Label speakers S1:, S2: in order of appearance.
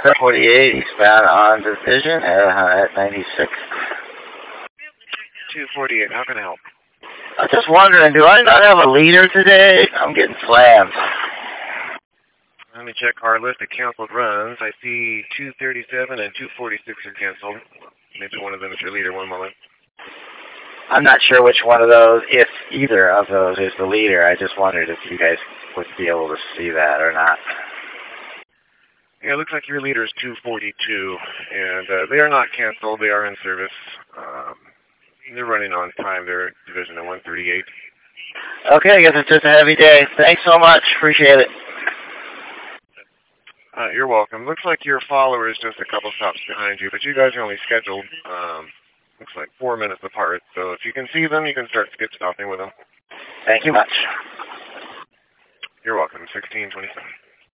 S1: 48 eastbound on Division at 96.
S2: 248, how can I help?
S1: I'm just wondering, do I not have a leader today? I'm getting slammed.
S2: Let me check our list of canceled runs. I see 237 and 246 are canceled. Maybe one of them is your leader. One moment.
S1: I'm not sure which one of those, if either of those is the leader. I just wondered if you guys would be able to see that or not.
S2: Yeah, it looks like your leader is 242, and they are not canceled. They are in service. They're running on time. They're Division at 138.
S1: Okay, I guess it's just a heavy day. Thanks so much. Appreciate it.
S2: You're welcome. Looks like your follower is just a couple stops behind you, but you guys are only scheduled, looks like 4 minutes apart. So if you can see them, you can start skip stopping with them.
S1: Thank you much.
S2: You're welcome. 1627.